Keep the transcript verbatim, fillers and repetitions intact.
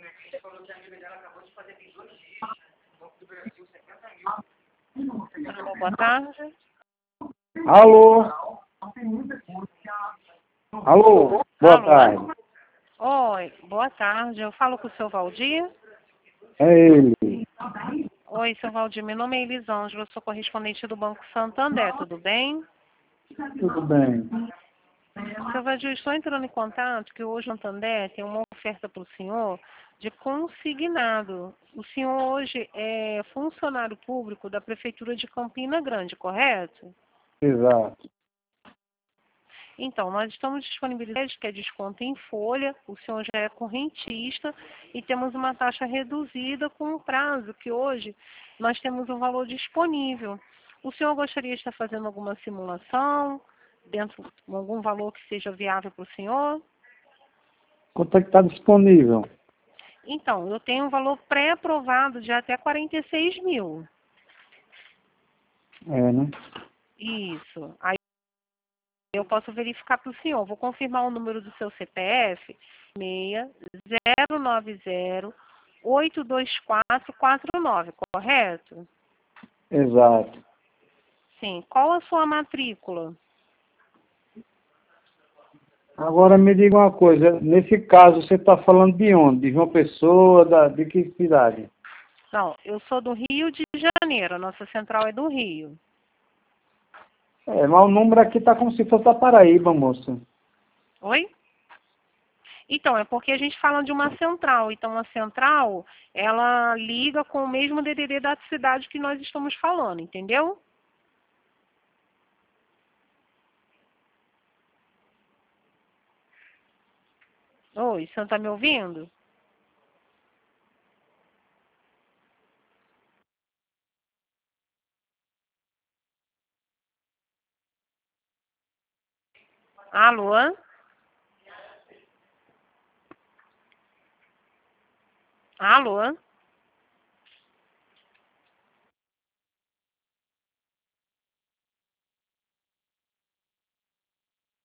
Alô, boa tarde. Alô? Alô? Boa Alô? tarde. Oi, boa tarde. Eu falo com o seu Valdir? É ele. Oi, seu Valdir. Meu nome é Elisângela. Eu sou correspondente do Banco Santander. Tudo bem? Tudo bem. Seu Valdir, estou entrando em contato que hoje o Santander tem uma oferta para o senhor de consignado. O senhor hoje é funcionário público da Prefeitura de Campina Grande, correto? Exato. Então, nós estamos disponibilizando que é desconto em folha, o senhor já é correntista e temos uma taxa reduzida com um prazo que hoje nós temos um valor disponível. O senhor gostaria de estar fazendo alguma simulação dentro de algum valor que seja viável para o senhor? Quanto é que está disponível? Então, eu tenho um valor pré-aprovado de até quarenta e seis mil. É, né? Isso. Aí eu posso verificar para o senhor. Vou confirmar o número do seu C P F, seis zero nove zero oito dois quatro quatro nove, correto? Exato. Sim. Qual a sua matrícula? Agora me diga uma coisa, nesse caso você está falando de onde? De João Pessoa, da, de que cidade? Não, eu sou do Rio de Janeiro. A nossa central é do Rio. É, mas o número aqui está como se fosse da Paraíba, moça. Oi? Então, é porque a gente fala de uma central. Então, a central, ela liga com o mesmo D D D da cidade que nós estamos falando, entendeu? Oi, você não está me ouvindo? Alô? Alô?